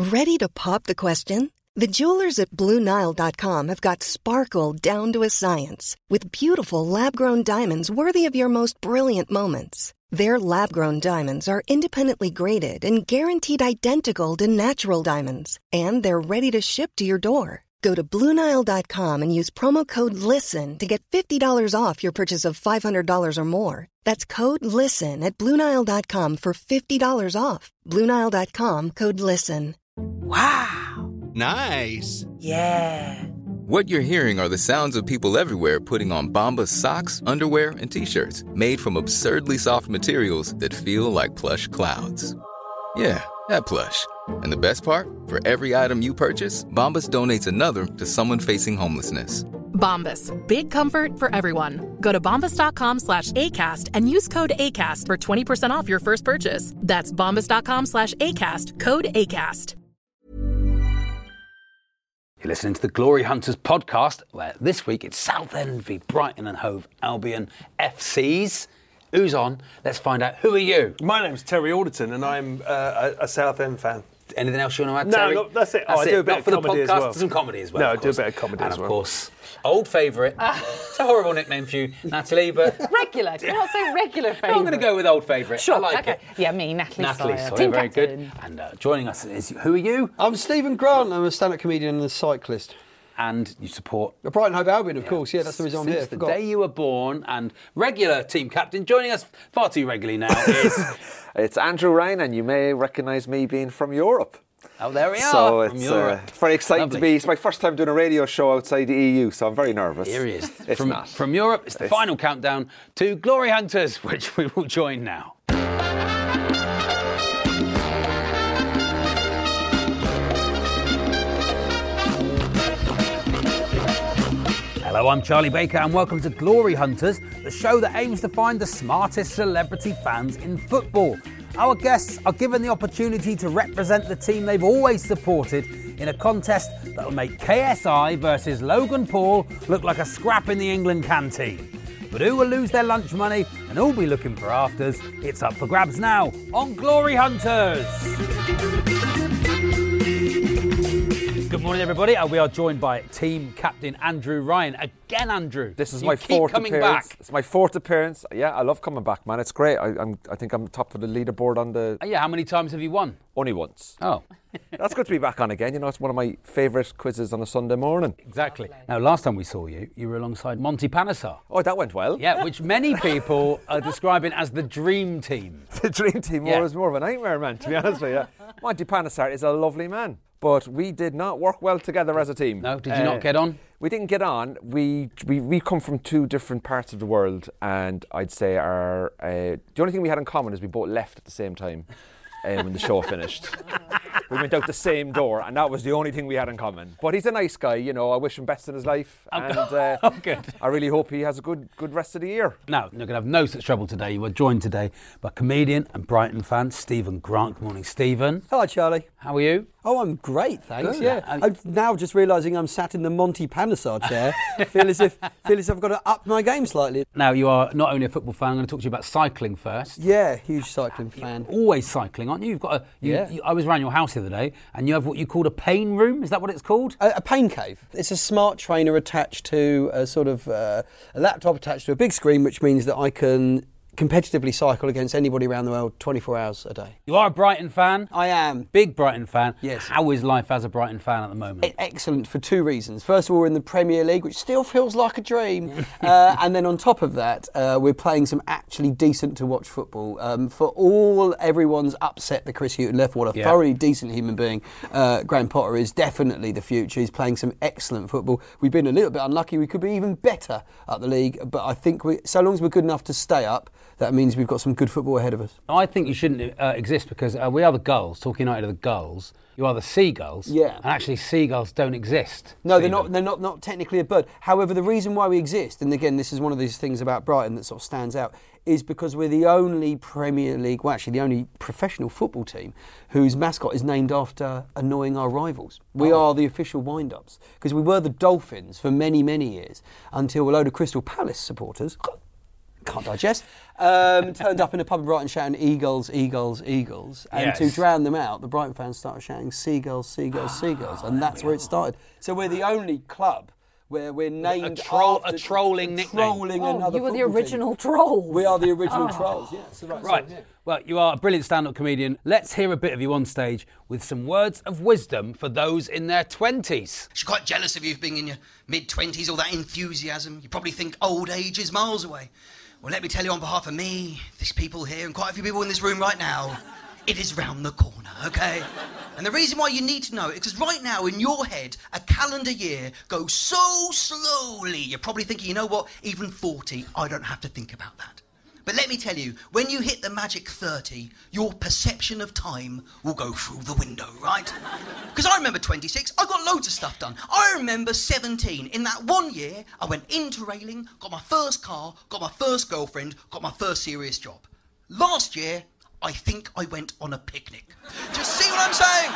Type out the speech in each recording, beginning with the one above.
Ready to pop the question? The jewelers at BlueNile.com have got sparkle down to a science with beautiful lab-grown diamonds worthy of your most brilliant moments. Their lab-grown diamonds are independently graded and guaranteed identical to natural diamonds, and they're ready to ship to your door. Go to BlueNile.com and use promo code LISTEN to get $50 off your purchase of $500 or more. That's code LISTEN at BlueNile.com for $50 off. BlueNile.com, code LISTEN. Wow. Nice. Yeah. What you're hearing are the sounds of people everywhere putting on Bombas socks, underwear, and T-shirts made from absurdly soft materials that feel like plush clouds. Yeah, that plush. And the best part? For every item you purchase, Bombas donates another to someone facing homelessness. Bombas. Big comfort for everyone. Go to bombas.com/ACAST and use code ACAST for 20% off your first purchase. That's bombas.com/ACAST. Code ACAST. You're listening to the Glory Hunters podcast, where this week it's Southend v Brighton and Hove Albion FCs. Who's on? Let's find out. Who are you? My name's Terry Alderton, and I'm a Southend fan. Anything else you want to add, No, Terry? no, that's it. I do a bit of comedy as well. Some comedy as well. No, I do a bit of comedy and as well. And of course, old favourite. It's a horrible nickname for you, Natalie, but... Regular. Can I say regular favourite? I'm going to go with old favourite. Sure, I like okay. it. Yeah, me, Natalie Sawyer. Team very captain. Good. And joining us is, who are you? I'm Stephen Grant. I'm a stand-up comedian and a cyclist. And you support... The Brighton Hove Albion, of course. Yeah, that's the reason I'm here. Since the day you were born, and regular team captain, joining us far too regularly now is... It's Andrew Ryan, and you may recognise me being from Europe. Oh, there we are. So from it's Europe. very exciting Lovely. to be. It's my first time doing a radio show outside the EU, so I'm very nervous. Here he is. It's from Europe, it's the final countdown to Glory Hunters, which we will join now. Hello, I'm Charlie Baker and welcome to Glory Hunters, the show that aims to find the smartest celebrity fans in football. Our guests are given the opportunity to represent the team they've always supported in a contest that will make KSI versus Logan Paul look like a scrap in the England canteen. But who will lose their lunch money and who'll be looking for afters? It's up for grabs now on Glory Hunters. Good morning, everybody. We are joined by team captain Andrew Ryan. Again, Andrew. This is you my keep fourth coming appearance. Back. It's my fourth appearance. Yeah, I love coming back, man. It's great. I think I'm top of the leaderboard on the... Yeah, how many times have you won? Only once. Oh. That's good to be back on again. You know, it's one of my favourite quizzes on a Sunday morning. Exactly. Now, last time we saw you, you were alongside Monty Panesar. Oh, that went well. Yeah, which many people are describing as the dream team. The dream team was more of a nightmare, man, to be honest with you. Monty Panesar is a lovely man, but we did not work well together as a team. No, did you not get on? We didn't get on. We come from two different parts of the world, and I'd say the only thing we had in common is we both left at the same time when the show finished. We went out the same door, and that was the only thing we had in common. But he's a nice guy, you know. I wish him best in his life, and good. I really hope he has a good rest of the year. Now, you're going to have no such trouble today. You were joined today by comedian and Brighton fan Stephen Grant. Good morning, Stephen. Hello, Charlie. How are you? Oh, I'm great, thanks. Good. Yeah, I'm now just realising I'm sat in the Monty Panesar chair. feel as if I've got to up my game slightly. Now, you are not only a football fan. I'm going to talk to you about cycling first. Yeah, huge cycling fan. You're always cycling, aren't you? You've got I was around your house the other day, and you have what you call a pain room. Is that what it's called? A pain cave. It's a smart trainer attached to a sort of a laptop attached to a big screen, which means that I can competitively cycle against anybody around the world 24 hours a day. You are a Brighton fan? I am. Big Brighton fan. Yes. How is life as a Brighton fan at the moment? Excellent for two reasons. First of all, we're in the Premier League, which still feels like a dream. And then on top of that, we're playing some actually decent to watch football. For everyone's upset that Chris Hughton left, what a thoroughly decent human being Graham Potter is definitely the future. He's playing some excellent football. We've been a little bit unlucky. We could be even better at the league. But I think so long as we're good enough to stay up, that means we've got some good football ahead of us. I think you shouldn't exist because we are the Gulls. Talking United are the Gulls. You are the Seagulls. Yeah. And actually, seagulls don't exist. No, they're not. They're not technically a bird. However, the reason why we exist, and again, this is one of these things about Brighton that sort of stands out, is because we're the only Premier League, well, actually the only professional football team whose mascot is named after annoying our rivals. We are the official wind-ups because we were the Dolphins for many, many years until a load of Crystal Palace supporters can't digest, turned up in a pub in Brighton shouting Eagles, Eagles, Eagles. And to drown them out, the Brighton fans started shouting Seagulls, Seagulls, Seagulls. And that's where it started. So we're the only club where we're named a trolling nickname. Another you were the football original team. trolls. We are the original trolls, yes. Right. Well, you are a brilliant stand-up comedian. Let's hear a bit of you on stage with some words of wisdom for those in their 20s. She's quite jealous of you for being in your mid-20s, all that enthusiasm. You probably think old age is miles away. Well, let me tell you on behalf of me, these people here, and quite a few people in this room right now, it is round the corner, OK? And the reason why you need to know it is because right now in your head, a calendar year goes so slowly. You're probably thinking, you know what, even 40, I don't have to think about that. But let me tell you, when you hit the magic 30, your perception of time will go through the window, right? Because I remember 26, I got loads of stuff done. I remember 17. In that 1 year, I went interrailing, got my first car, got my first girlfriend, got my first serious job. Last year, I think I went on a picnic. Just see what I'm saying?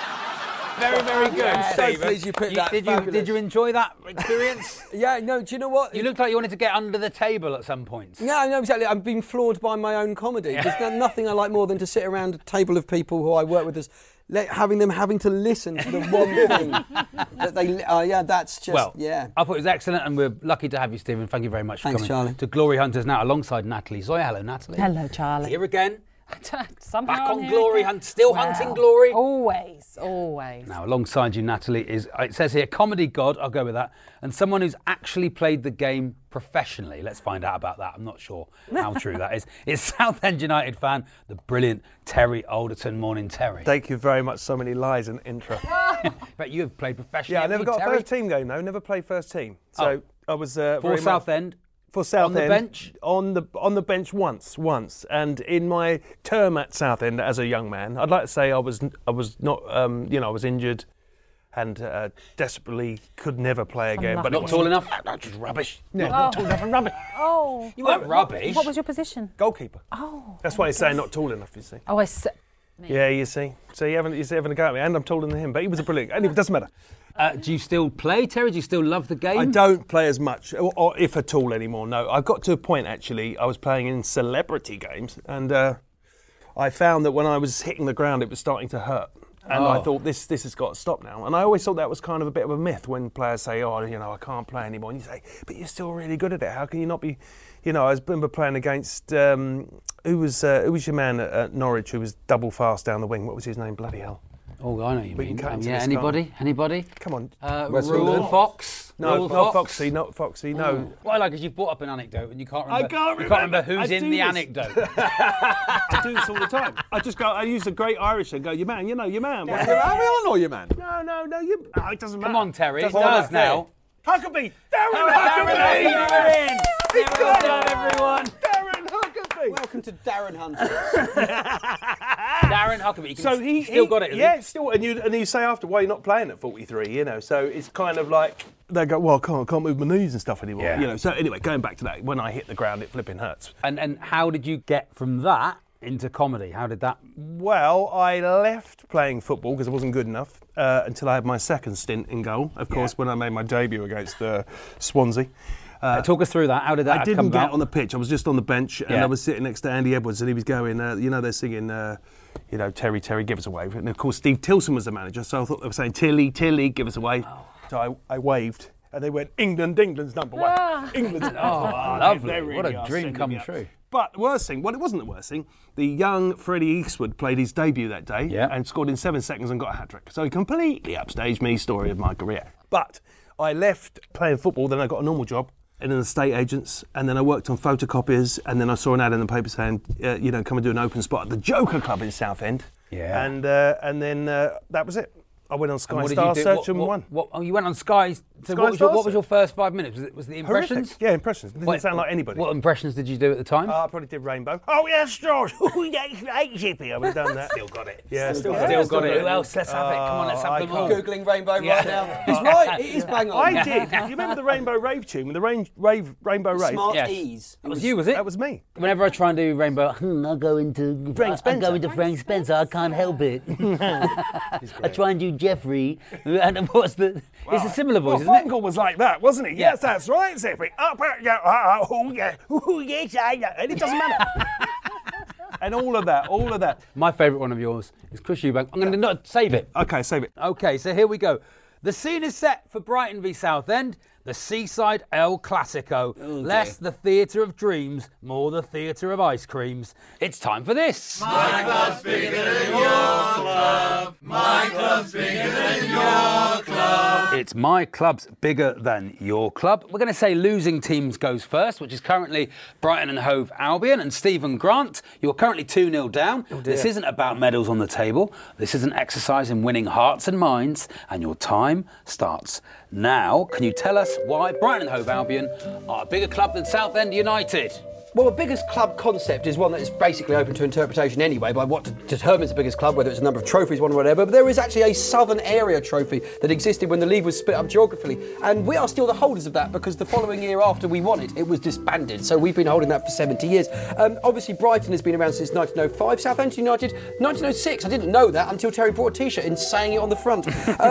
Very, very good. I'm so pleased you picked that. Did you enjoy that experience? Yeah, no, do you know what? You looked like you wanted to get under the table at some point. Yeah, no, exactly. I've been floored by my own comedy. There's nothing I like more than to sit around a table of people who I work with, having to listen to the one thing that they... that's just, I thought it was excellent, and we're lucky to have you, Stephen. Thank you very much for coming Charlie. to Glory Hunters now, alongside Natalie Zoya. Hello, Natalie. Hello, Charlie. Here again. Somehow Back on Glory Hunt, still hunting glory. Always. Now, alongside you, Natalie, is, it says here, comedy god, I'll go with that, and someone who's actually played the game professionally. Let's find out about that. I'm not sure how true that is. It's Southend United fan, the brilliant Terry Alderton. Morning, Terry. Thank you very much. So many lies in intro. But you have played professionally. Yeah, I never got Terry? a first team game, though. Never played first team. So I was for Southend. For Southend, on the bench? On the bench once, and in my term at Southend as a young man, I'd like to say I was not, I was injured, and desperately could never play again. But not tall enough. That's just rubbish. No, not tall enough and rubbish. Oh, you weren't rubbish. What was your position? Goalkeeper. Oh, that's why he's saying not tall enough. You see. Oh, I see. Yeah, you see. So you're having a go at me, and I'm taller than him, but he was a brilliant. Anyway, it doesn't matter. Do you still play, Terry? Do you still love the game? I don't play as much, or if at all anymore, no. I got to a point, actually, I was playing in celebrity games, and I found that when I was hitting the ground, it was starting to hurt. And I thought, this has got to stop now. And I always thought that was kind of a bit of a myth when players say, I can't play anymore. And you say, but you're still really good at it. How can you not be... I remember playing against... who was your man at Norwich who was double fast down the wing? What was his name? Bloody hell. Oh, I know you we mean. Can cut Anybody? Come on. Rule Fox? No, not Foxy, not Foxy, no. What I like is you've brought up an anecdote and you can't remember who's in the anecdote. I do this all the time. I use a great Irish and go, your man, your man. Your man or your man? No, it doesn't matter. Come on, Terry, it does now. Huckabee! Darren Huckabee! He's got it, everyone. Darren Huckabee! Welcome to Darren Hunters. Darren Huckabee. So he still got it. Yeah, still. And you say after, why are you not playing at 43? So it's kind of like they go, well, I can't move my knees and stuff anymore. Yeah. So anyway, going back to that, when I hit the ground, it flipping hurts. And how did you get from that into comedy? How did that? Well, I left playing football because I wasn't good enough until I had my second stint in goal. Of course, when I made my debut against Swansea. Talk us through that. How did that come about? I didn't get on the pitch. I was just on the bench, and I was sitting next to Andy Edwards, and he was going, they're singing, Terry, give us away. And of course, Steve Tilson was the manager, so I thought they were saying, Tilly, give us away. Oh. So I waved, and they went, England's number one. England's number one. Lovely. Really what a dream come true. But the worst thing, well, it wasn't the worst thing. The young Freddie Eastwood played his debut that day and scored in 7 seconds and got a hat-trick. So he completely upstaged me, story of my career. But I left playing football, then I got a normal job in an estate agents, and then I worked on photocopiers, and then I saw an ad in the paper saying, come and do an open spot at the Joker Club in Southend. Yeah. And then that was it. I went on Sky Star Search and won. You went on Sky. So what was your first 5 minutes? Was the impressions? Horrific. Yeah, impressions. It didn't sound like anybody. What impressions did you do at the time? I probably did Rainbow. Oh yes, George. Oh that's great, Zippy. I would have done that. Still got it. Yeah, still got it. Who else? Let's have it. Come on, let's have them all. Googling Rainbow right now. He's right. It is bang on. I did. Do you remember the Rainbow Rave tune with the Rainbow Rave? Smart Ease. That was you, was it? That was me. Whenever I try and do Rainbow, I'll go into Frank Spencer. I can't help it. I try and do Jeffrey. And what's the... It's a similar voice, isn't Bongle was like that, wasn't he? Yeah. Yes, that's right, Zippy. Up, yeah, yes, I know. And it doesn't matter. And all of that. My favourite one of yours is Chris Eubank. I'm going to not save it. Okay, save it. Okay, so here we go. The scene is set for Brighton v Southend, the seaside El Clasico. Less the theatre of dreams, more the theatre of ice creams. It's time for this. My club's bigger than your club. My club's bigger than your club. It's my club's bigger than your club. We're going to say losing teams goes first, which is currently Brighton and Hove Albion. And Stephen Grant, you're currently 2-0 down. This isn't about medals on the table. This is an exercise in winning hearts and minds. And your time starts now. Can you tell us why Brighton and Hove Albion are a bigger club than Southend United? Well, the biggest club concept is one that is basically open to interpretation anyway by what determines the biggest club, whether it's a number of trophies won or whatever. But there is actually a Southern Area trophy that existed when the league was split up geographically. And we are still the holders of that because the following year after we won it, it was disbanded. So we've been holding that for 70 years. Obviously, Brighton has been around since 1905. Southampton United, 1906. I didn't know that until Terry brought a T-shirt in saying it on the front.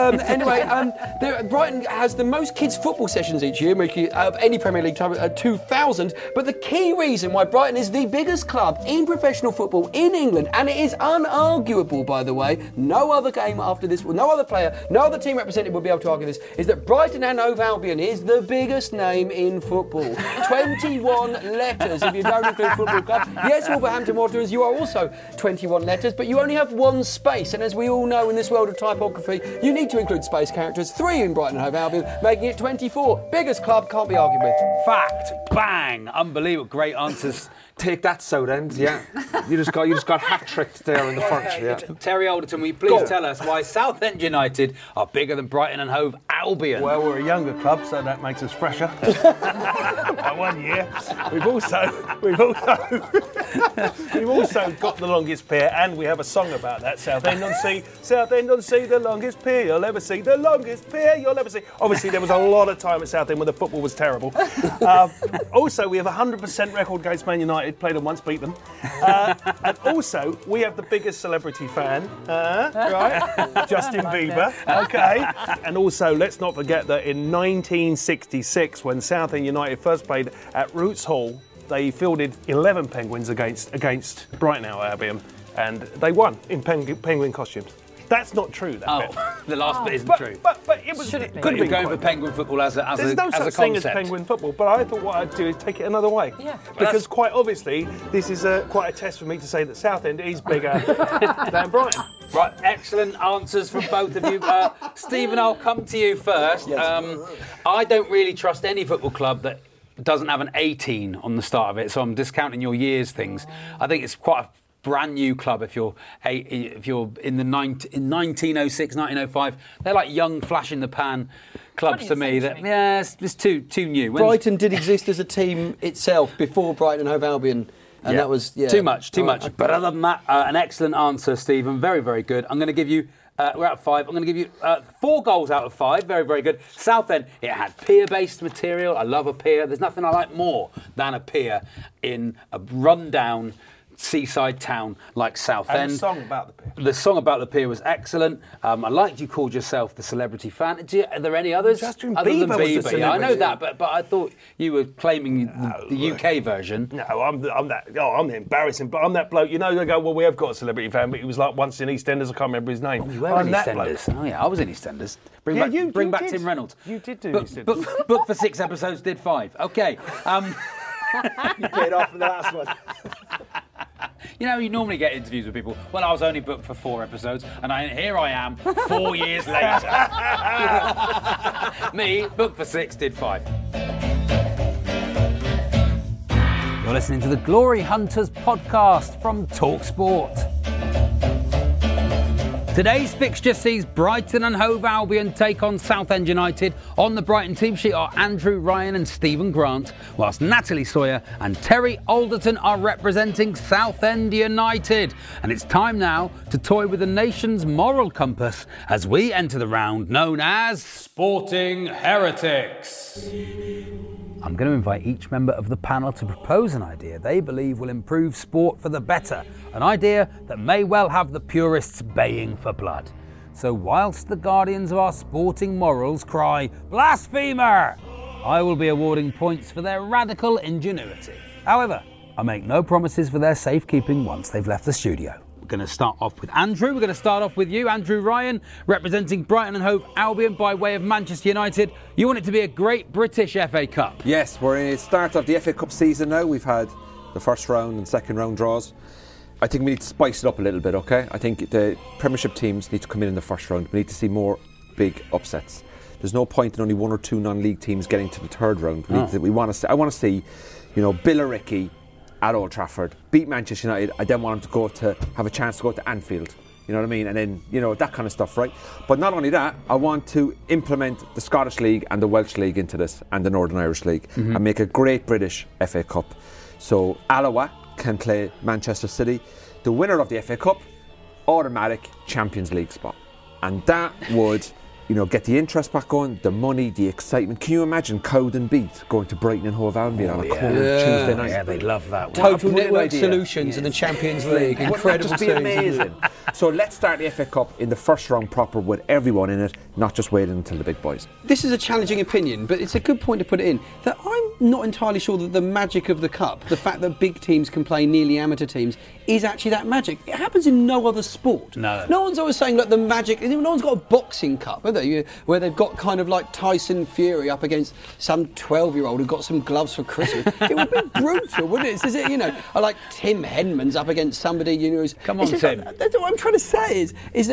Brighton has the most kids' football sessions each year, of any Premier League time, 2,000. But the key reason why Brighton is the biggest club in professional football in England, and it is unarguable, by the way, no other game after this, no other player, no other team representative will be able to argue this, is that Brighton and Hove Albion is the biggest name in football. 21 letters if you don't include football club. Yes, Wolverhampton Wanderers, you are also 21 letters, but you only have one space, and as we all know in this world of typography, you need to include space characters, 3 in Brighton and Hove Albion, making it 24. Biggest club, can't be argued with. Fact. Bang. Unbelievable. Great answers. Take that, Southend. Yeah, you just got hat-tricked there in the front. Yeah. Terry Alderton, will you please tell us why Southend United are bigger than Brighton and Hove Albion? Well, we're a younger club, so that makes us fresher. By 1 year. We've also got the longest pier, and we have a song about that. Southend on Sea, the longest pier you'll ever see, the longest pier you'll ever see. Obviously, there was a lot of time at Southend when the football was terrible. Also, we have 100% record against Man United. Played them once, beat them. And also, we have the biggest celebrity fan, right? Justin Bieber, okay? And also, let's not forget that in 1966, when Southend United first played at Roots Hall, they fielded 11 Penguins against Brighton and Hove Albion, and they won in penguin costumes. That's not true, that bit. The last bit isn't true. But it was could be going for penguin football as a There's no such thing as penguin football, but I thought what I'd do is take it another way. Yeah. Because quite obviously, this is quite a test for me to say that Southend is bigger than Brighton. Right, excellent answers from both of you. Stephen, I'll come to you first. Yes. I don't really trust any football club that doesn't have an 18 on the start of it, so I'm discounting your years things. I think it's quite a brand new club if you're in 1906, 1905. They're like young flash in the pan clubs to me. It's too new. Brighton did exist as a team itself before Brighton and Hove Albion. And that was too much. But other than that, an excellent answer, Stephen. Very, very good. I'm going to give you. We're at 5. I'm going to give you 4 goals out of 5. Very, very good. Southend, it had pier-based material. I love a pier. There's nothing I like more than a pier in a rundown seaside town like Southend. And the song about the pier. The song about the pier was excellent. I liked you called yourself the celebrity fan. Are there any others? Justin other Bieber than was the Bieber. celebrity. Yeah, I know that, but I thought you were claiming the UK version. No, I'm embarrassing, but I'm that bloke. You know, they go, well, we have got a celebrity fan, but he was like once in EastEnders. I can't remember his name. You were in EastEnders. Oh yeah, I was in EastEnders. Bring back Tim Reynolds. You did do EastEnders. Booked for 6 episodes, did 5. Okay. You paid off for the last one. You know, you normally get interviews with people. Well, I was only booked for 4 episodes, and here I am 4 years later. Me, booked for 6, did 5. You're listening to the Glory Hunters podcast from TalkSport. Today's fixture sees Brighton and Hove Albion take on Southend United. On the Brighton team sheet are Andrew Ryan and Stephen Grant, whilst Natalie Sawyer and Terry Alderton are representing Southend United. And it's time now to toy with the nation's moral compass as we enter the round known as Sporting Heretics. I'm going to invite each member of the panel to propose an idea they believe will improve sport for the better. An idea that may well have the purists baying for blood. So whilst the guardians of our sporting morals cry, blasphemer, I will be awarding points for their radical ingenuity. However, I make no promises for their safekeeping once they've left the studio. We're going to start off with Andrew. We're going to start off with you, Andrew Ryan, representing Brighton and Hove Albion by way of Manchester United. You want it to be a great British FA Cup. Yes, we're in the start of the FA Cup season now. We've had the first round and second round draws. I think we need to spice it up a little bit, okay? I think the Premiership teams need to come in the first round. We need to see more big upsets. There's no point in only 1 or 2 non-league teams getting to the third round. I want to see, Billericay at Old Trafford beat Manchester United. I then want them to have a chance to go to Anfield. You know what I mean? And then, that kind of stuff, right? But not only that, I want to implement the Scottish League and the Welsh League into this, and the Northern Irish League, and make a great British FA Cup. So Alloa can play Manchester City. The winner of the FA Cup, automatic Champions League spot. And that would, get the interest back going, the money, the excitement. Can you imagine Cowden Beat going to Brighton and Hove Albion on a cold Tuesday night? Yeah, they'd love that. Total Network Solutions in the Champions League. Incredible. Wouldn't that just be amazing? So let's start the FA Cup in the first round proper with everyone in it, not just waiting until the big boys. This is a challenging opinion, but it's a good point to put it in, that I'm not entirely sure that the magic of the Cup, the fact that big teams can play nearly amateur teams, is actually that magic. It happens in no other sport. No one's always saying, the magic, no one's got a boxing cup, have they? Where they've got kind of like Tyson Fury up against some 12-year-old who got some gloves for Christmas. It would be brutal, wouldn't it? Is it, like Tim Henman's up against somebody, who's... Come on, Tim. That's what I'm trying to say is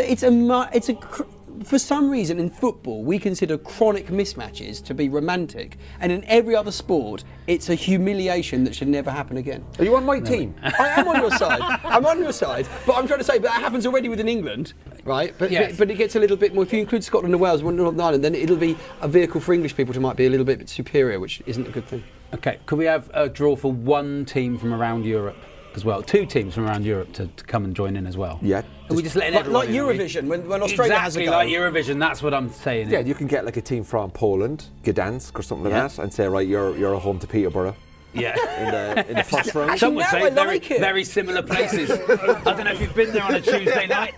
that for some reason in football we consider chronic mismatches to be romantic, and in every other sport it's a humiliation that should never happen again. Are you on my team? I am on your side. I'm on your side, but I'm trying to say, but that happens already within England, right? But it gets a little bit more. If you include Scotland and Wales and Northern Ireland, then it'll be a vehicle for English people to might be a little bit superior, which isn't a good thing. Okay, could we have a draw for one team from around Europe as well? 2 teams from around Europe to come and join in as well. Yeah. Are we just letting everyone like Eurovision when Australia has a go? Exactly like Eurovision. That's what I'm saying. Yeah, you can get like a team from Poland, Gdansk or something like that, and say, right, you're a home to Peterborough. Yeah. In the first round. Some would say very similar places. I don't know if you've been there on a Tuesday night.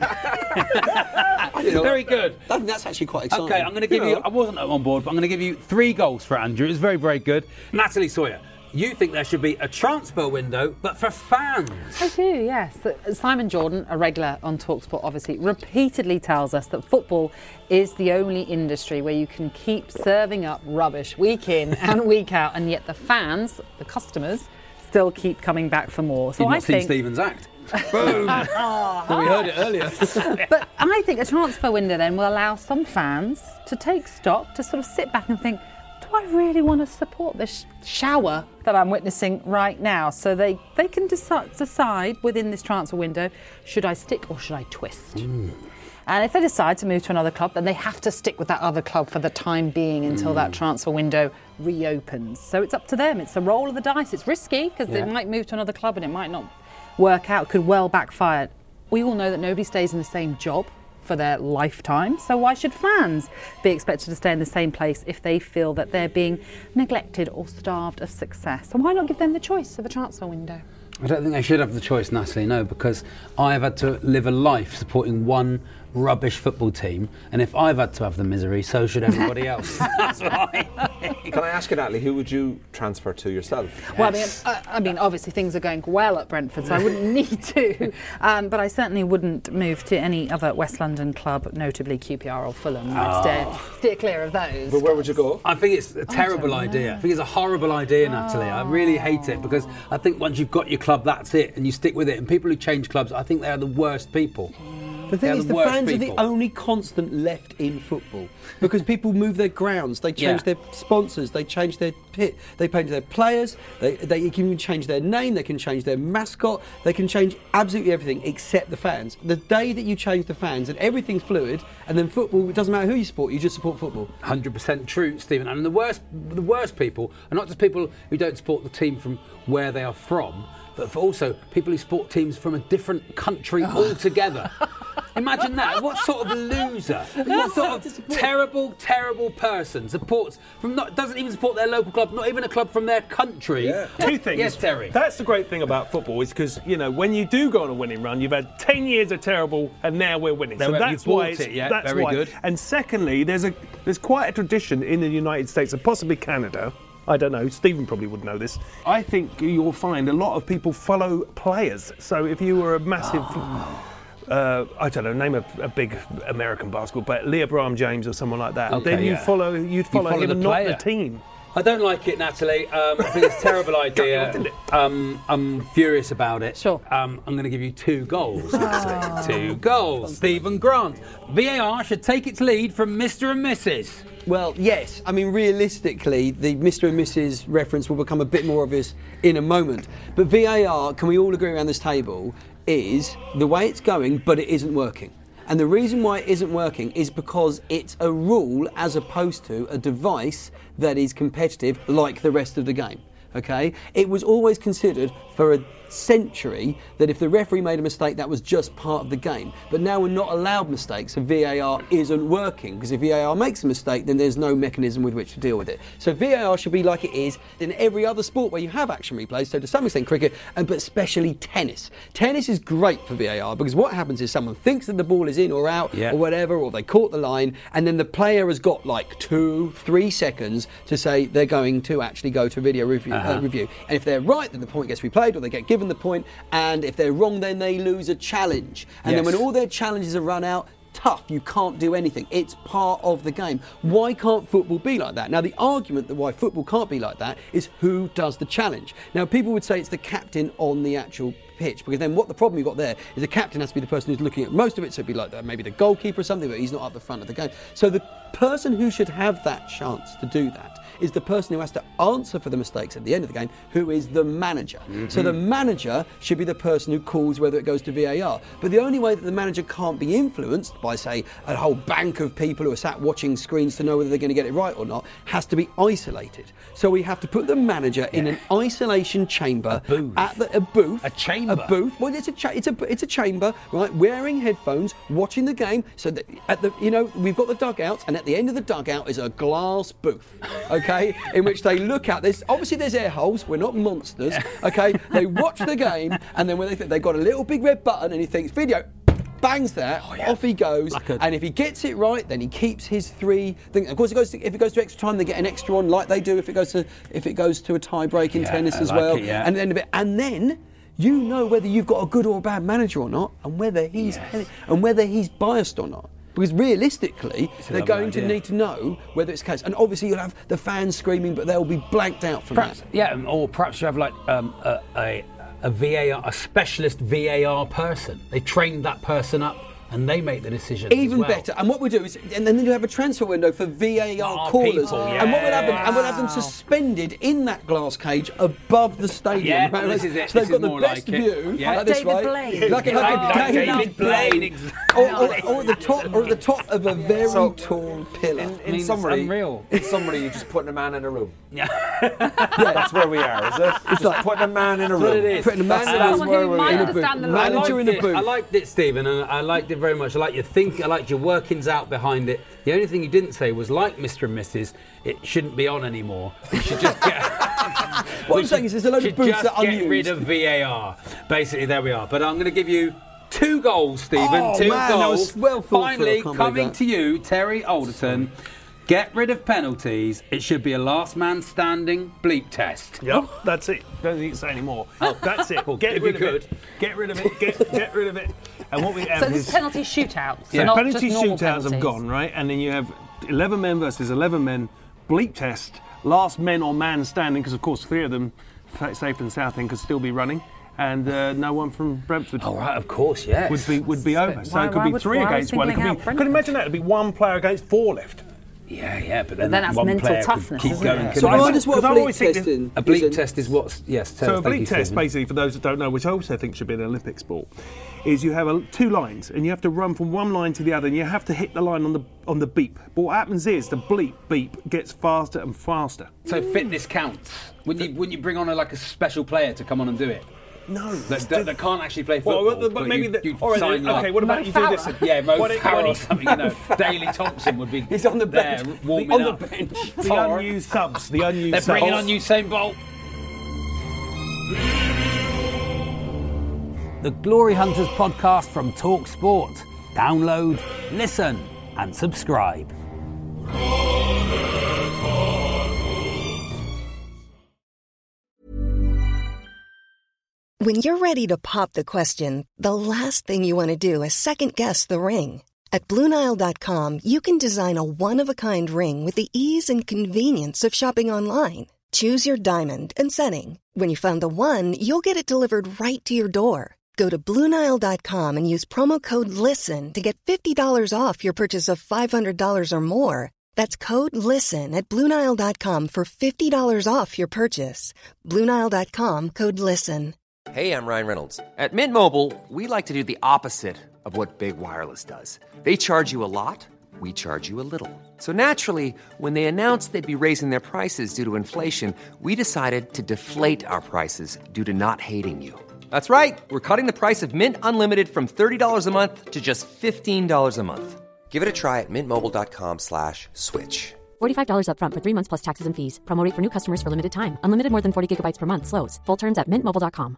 Very good. I think that's actually quite exciting. Okay, I'm going to give you. I wasn't on board, but I'm going to give you 3 goals for Andrew. It's very, very good. Natalie Sawyer, you think there should be a transfer window, but for fans? I do, yes. Simon Jordan, a regular on TalkSport, obviously, repeatedly tells us that football is the only industry where you can keep serving up rubbish week in and week out, and yet the fans, the customers, still keep coming back for more. So You've I not think seen Stephen's act. Boom! We heard it earlier. But I think a transfer window then will allow some fans to take stock, to sort of sit back and think, do I really want to support this shower that I'm witnessing right now? So they can decide within this transfer window, should I stick or should I twist? And if they decide to move to another club, then they have to stick with that other club for the time being until that transfer window reopens. So it's up to them. It's the roll of the dice. It's risky because they might move to another club and it might not work out. It could well backfire. We all know that nobody stays in the same job for their lifetime, so why should fans be expected to stay in the same place if they feel that they're being neglected or starved of success? So why not give them the choice of a transfer window? I don't think they should have the choice, Natalie, no, because I've had to live a life supporting one rubbish football team, and if I've had to have the misery, so should everybody else. That's what I think. Can I ask you, Natalie, who would you transfer to yourself? Well, I mean, obviously things are going well at Brentford, so I wouldn't need to, but I certainly wouldn't move to any other West London club, notably QPR or Fulham. I'd steer clear of those. But where would you go? I think it's a terrible idea. I think it's a horrible idea, Natalie. I really hate it, because I think once you've got your club, that's it, and you stick with it. And people who change clubs, I think they are the worst people. The thing is, the fans are the only constant left in football, because people move their grounds, they change their sponsors, they change their pit, they change their players, they can change their name, they can change their mascot, they can change absolutely everything except the fans. The day that you change the fans and everything's fluid, and then football, it doesn't matter who you support, you just support football. 100% true, Stephen. And the worst people are not just people who don't support the team from where they are from, but for also people who support teams from a different country altogether. Imagine that. What sort of loser? What sort of terrible person doesn't even support their local club, not even a club from their country? Yeah. Two things. Yes, Terry. That's the great thing about football is because, when you do go on a winning run, you've had 10 years of terrible and now we're winning. So that's why that's very why. good. And secondly, there's quite a tradition in the United States and possibly Canada. I don't know, Stephen probably would know this. I think you'll find a lot of people follow players. So if you were a massive, I don't know, name a big American basketball player, LeBron James or someone like that, then you'd follow him, not the team. I don't like it, Natalie. I think it's a terrible idea. I'm furious about it. Sure. I'm going to give you 2 goals, Natalie. 2 goals. Stephen Grant. VAR should take its lead from Mr. and Mrs. Well, yes. I mean, realistically, the Mr. and Mrs. reference will become a bit more obvious in a moment. But VAR, can we all agree around this table, is the way it's going, but it isn't working. And the reason why it isn't working is because it's a rule as opposed to a device that is competitive like the rest of the game. Okay? It was always considered for a century that if the referee made a mistake, that was just part of the game. But now we're not allowed mistakes, so VAR isn't working, because if VAR makes a mistake, then there's no mechanism with which to deal with it. So VAR should be like it is in every other sport where you have action replays, so to some extent cricket, but especially tennis. Tennis is great for VAR because what happens is someone thinks that the ball is in or out or whatever, or they caught the line, and then the player has got like 2-3 seconds to say they're going to actually go to video review. And if they're right, then the point gets replayed or they get given the point, and if they're wrong, then they lose a challenge. And then when all their challenges are run out, tough, you can't do anything. It's part of the game. Why can't football be like that? Now, the argument that why football can't be like that is who does the challenge. Now, people would say it's the captain on the actual pitch, because then what the problem you've got there is the captain has to be the person who's looking at most of it, so it'd be like that, maybe the goalkeeper or something, but he's not at the front of the game. So the person who should have that chance to do that is the person who has to answer for the mistakes at the end of the game, who is the manager. So the manager should be the person who calls whether it goes to VAR. But the only way that the manager can't be influenced by, say, a whole bank of people who are sat watching screens to know whether they're going to get it right or not, has to be isolated. So we have to put the manager in an isolation chamber, a booth. Well, it's a chamber, right? Wearing headphones, watching the game. So that we've got the dugouts, and at the end of the dugout is a glass booth. Okay. In which they look at this. Obviously, there's air holes. We're not monsters. Okay, they watch the game, and then when they think they've got a little big red button, and he thinks video, bangs that, off he goes, and if he gets it right, then he keeps his 3 things. Of course, if it goes to extra time, they get an extra on, like they do if it goes to a tie break in tennis as well. And then you know whether you've got a good or a bad manager or not, and whether he's biased or not. Because realistically, they're going to need to know whether it's the case. And obviously you'll have the fans screaming, but they'll be blanked out from that. Yeah, or perhaps you have like a VAR, a specialist VAR person. They train that person up and they make the decision. Even better. And what we do is, and then you have a transfer window for VAR callers. People, and what we'll have them suspended in that glass cage above the stadium. Yeah, right? This is it. So they've got the more best like view. Yeah. Like this, David right? Blaine. Like David Blaine. Or at the top of a very tall pillar. In summary, you're just putting a man in a room. Yeah. That's where we are, is it? It's like putting a man in a room. It is. Putting a man in a room. Manager in a booth. I liked it, Stephen, and I liked it very much. I liked your workings out behind it. The only thing you didn't say was, like Mr. and Mrs., it shouldn't be on anymore. We should just get... What I'm saying is there's a load of booths that are unused. Get rid of VAR. Basically, there we are. But I'm going to give you 2 goals, Stephen. 2 goals. That was well thought. Finally, coming to you, Terry Alderton. Get rid of penalties. It should be a last man standing bleep test. Yep, that's it. Don't need to say any more. That's it. Get rid of it. Get rid of it. Get rid of it. And what we have so this is penalty shootouts. Yeah, not penalty just normal shootouts penalties. have gone, right? And then you have 11 men versus 11 men, bleep test, last men or man standing, because of course 3 of them, safe and Southend, could still be running. And no one from Brentford. Oh right, of course, yes. Would be over. So it could be 3 against 1. Could imagine that? It'd be 1 player against 4 left. Yeah, but then that's one mental player toughness, could keep isn't going. it? So I just want a bleep test in. A bleep test is what? Yes. So a bleep test, basically, for those that don't know, which I also think should be an Olympic sport, is you have 2 lines and you have to run from one line to the other, and you have to hit the line on the beep. But what happens is the beep gets faster and faster. So fitness counts. Wouldn't you bring on a special player to come on and do it? No. That can't actually play football. Well, but maybe all right, okay, what about you do this? Yeah, Mo Farah or something, you know. Daley Thompson would be He's on the bench. warming On up. the bench. The unused subs. The unused They're subs. bringing on Usain Bolt. The Glory Hunters podcast from Talk Sport. Download, listen, and subscribe. When you're ready to pop the question, the last thing you want to do is second-guess the ring. At BlueNile.com, you can design a one-of-a-kind ring with the ease and convenience of shopping online. Choose your diamond and setting. When you find the one, you'll get it delivered right to your door. Go to BlueNile.com and use promo code LISTEN to get $50 off your purchase of $500 or more. That's code LISTEN at BlueNile.com for $50 off your purchase. BlueNile.com, code LISTEN. Hey, I'm Ryan Reynolds. At Mint Mobile, we like to do the opposite of what Big Wireless does. They charge you a lot, we charge you a little. So naturally, when they announced they'd be raising their prices due to inflation, we decided to deflate our prices due to not hating you. That's right. We're cutting the price of Mint Unlimited from $30 a month to just $15 a month. Give it a try at mintmobile.com/switch. $45 up front for 3 months plus taxes and fees. Promo rate for new customers for limited time. Unlimited more than 40 gigabytes per month. Slows full terms at mintmobile.com.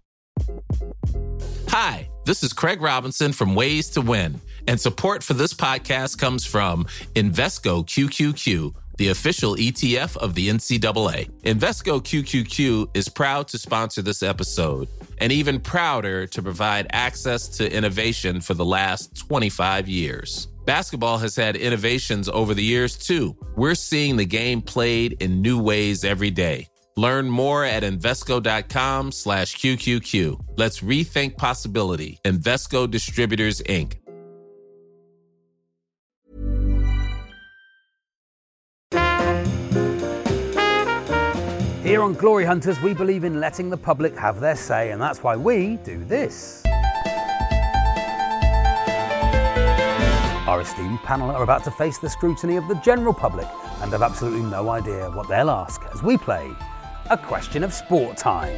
Hi, this is Craig Robinson from Ways to Win, and support for this podcast comes from Invesco QQQ, the official ETF of the NCAA. Invesco QQQ is proud to sponsor this episode, and even prouder to provide access to innovation for the last 25 years. Basketball has had innovations over the years, too. We're seeing the game played in new ways every day. Learn more at Invesco.com/QQQ. Let's rethink possibility. Invesco Distributors, Inc. Here on Glory Hunters, we believe in letting the public have their say, and that's why we do this. Our esteemed panel are about to face the scrutiny of the general public and have absolutely no idea what they'll ask as we play A Question of Sport Time.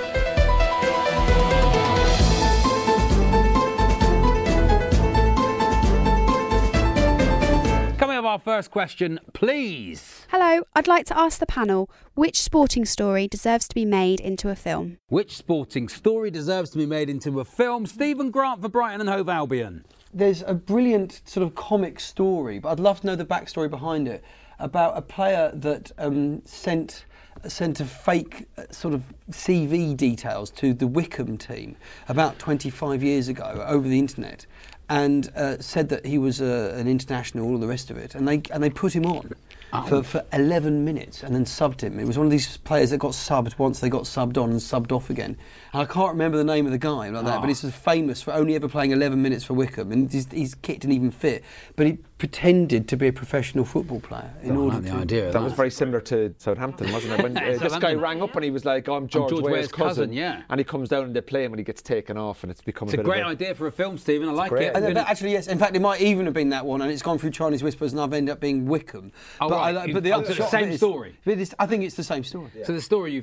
Coming up, our first question, please. Hello, I'd like to ask the panel, which sporting story deserves to be made into a film? Which sporting story deserves to be made into a film? Stephen Grant for Brighton and Hove Albion. There's a brilliant sort of comic story, but I'd love to know the backstory behind it, about a player that sent a fake sort of CV details to the Wycombe team about 25 years ago over the internet, and said that he was an international, all the rest of it, and they put him on for 11 minutes and then subbed him. It was one of these players that got subbed once they got subbed on and subbed off again. And I can't remember the name of the guy like that, but he's famous for only ever playing 11 minutes for Wycombe, and he's kicked and even fit, but he pretended to be a professional football player in order to. That was very similar to Southampton, wasn't it? When this guy rang up and he was like, I'm George Weah's cousin. Yeah. And he comes down and they play him and he gets taken off, and it's become It's a a bit great of idea for a film, Stephen. I like great. it. Actually, yes. In fact, it might even have been that one, and it's gone through Chinese Whispers, and I've ended up being Wickham. Oh, right. But the other the same story. I think it's the same story. So the story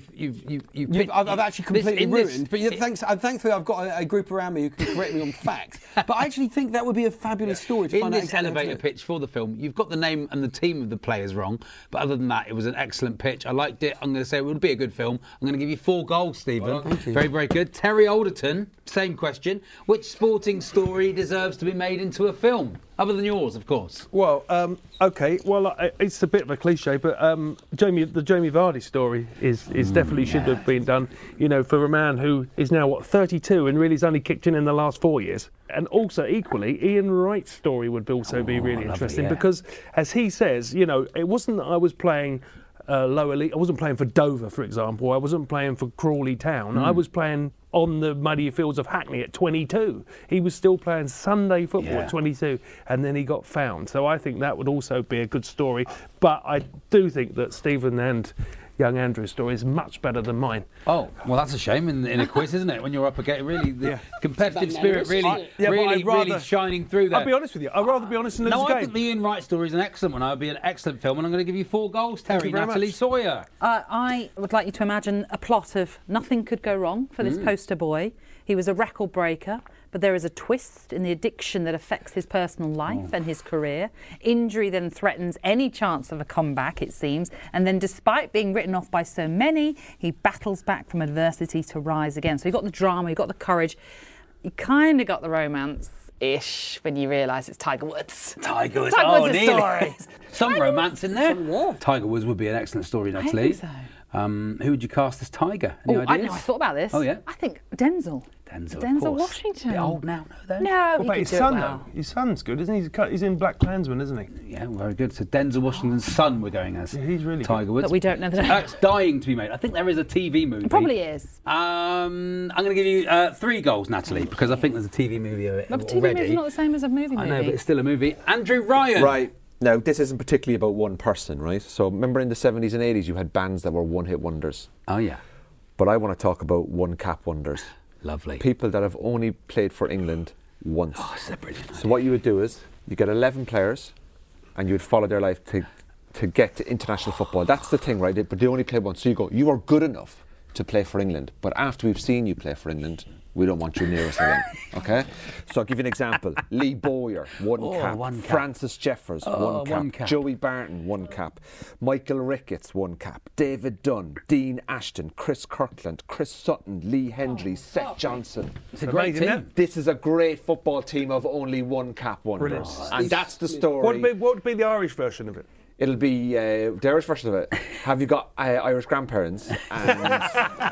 I've actually completely ruined. But thankfully, I've got a group around me who can correct me on facts. But I actually think that would be a fabulous story to find out. In this elevator pitch for the film, you've got the name and the team of the players wrong, but other than that, it was an excellent pitch. I liked it. I'm going to say it would be a good film. I'm going to give you 4 goals, Stephen. Well, thank you. Very, very good. Terry Alderton, same question. Which sporting story deserves to be made into a film? Other than yours, of course. Well, okay. Well, it's a bit of a cliche, but the Jamie Vardy story is definitely should have been done. You know, for a man who is now 32 and really has only kicked in the last 4 years. And also, equally, Ian Wright's story would also be really interesting because, as he says, you know, it wasn't that I was playing lower league. I wasn't playing for Dover, for example. I wasn't playing for Crawley Town. I was playing on the muddy fields of Hackney at 22. He was still playing Sunday football at 22, and then he got found. So I think that would also be a good story. But I do think that Stephen and young Andrew's story is much better than mine. Oh, well, that's a shame in a quiz, isn't it? When you're up against the competitive spirit really shining through there. I'll be honest with you. I'd rather be honest and lose No, the game. I think the Ian Wright story is an excellent one. It would be an excellent film, and I'm going to give you 4 goals, Terry. Natalie Sawyer. I would like you to imagine a plot of nothing could go wrong for this poster boy. He was a record breaker, but there is a twist in the addiction that affects his personal life and his career. Injury then threatens any chance of a comeback, it seems, and then despite being written off by so many, he battles back from adversity to rise again. So you've got the drama, you've got the courage, you kind of got the romance-ish when you realise it's Tiger Woods. Tiger Woods, Woods' story. Some romance in there. Tiger Woods would be an excellent story, Natalie. I think so. Who would you cast as Tiger? Any ideas? I thought about this. Oh, yeah? I think Denzel. Denzel Washington. A bit old now, though. No, What about his son, though? His son's good, isn't he? He's in Black Klansman, isn't he? Yeah, very good. So Denzel Washington's son we're going as. Yeah, he's really Tiger Woods. But we don't know the name. That's dying to be made. I think there is a TV movie. It probably is. I'm going to give you 3 goals, Natalie, because I think there's a TV movie of it But a already. TV movie's not the same as a movie. I know, but it's still a movie. Andrew Ryan. Right. Now, this isn't particularly about one person, right? So remember in the 70s and 80s you had bands that were one-hit wonders. Oh, yeah. But I want to talk about one-cap wonders. Lovely. People that have only played for England once. Oh, that's a brilliant idea. So what you would do is you get 11 players and you would follow their life to get to international football. That's the thing, right? But they only play once. So you go, you are good enough to play for England. But after we've seen you play for England, we don't want you near us again. Okay? So I'll give you an example. Lee Bowyer, one cap. Francis Jeffers, one cap. Joey Barton, 1 cap. Michael Ricketts, 1 cap. David Dunn, Dean Ashton, Chris Kirkland, Chris Sutton, Lee Hendry, Seth Johnson. It's a great team. This is a great football team of only 1 cap wonders. And that's the story. What would be the Irish version of it? It'll be the Irish version of it. Have you got Irish grandparents? And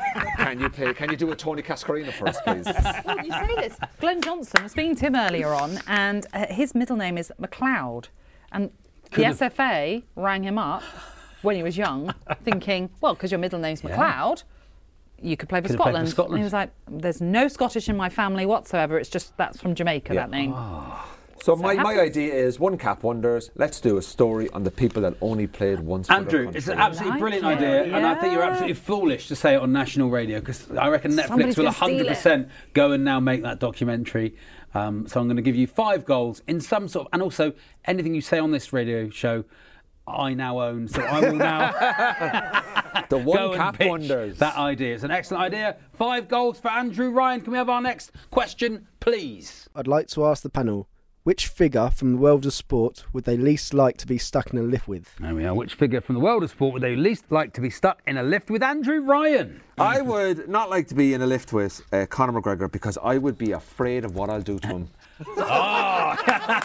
can you do a Tony Cascarino for us, please? Well, you say this. Glenn Johnson, I was speaking to him earlier on, and his middle name is McLeod. And the SFA rang him up when he was young, thinking, well, because your middle name's McLeod, you could play for Scotland. And he was like, there's no Scottish in my family whatsoever. It's just that's from Jamaica, that name. So my idea is 1 cap wonders. Let's do a story on the people that only played once. Andrew, it's an absolutely brilliant idea, and I think you're absolutely foolish to say it on national radio, because I reckon Netflix will 100% go and now make that documentary. So I'm going to give you 5 goals in some sort of, and also anything you say on this radio show, I now own. So I will now the 1 cap wonders. That idea. It's an excellent idea. 5 goals for Andrew Ryan. Can we have our next question, please? I'd like to ask the panel, which figure from the world of sport would they least like to be stuck in a lift with? There we are. Which figure from the world of sport would they least like to be stuck in a lift with? Andrew Ryan. I would not like to be in a lift with Conor McGregor, because I would be afraid of what I'll do to him. Oh,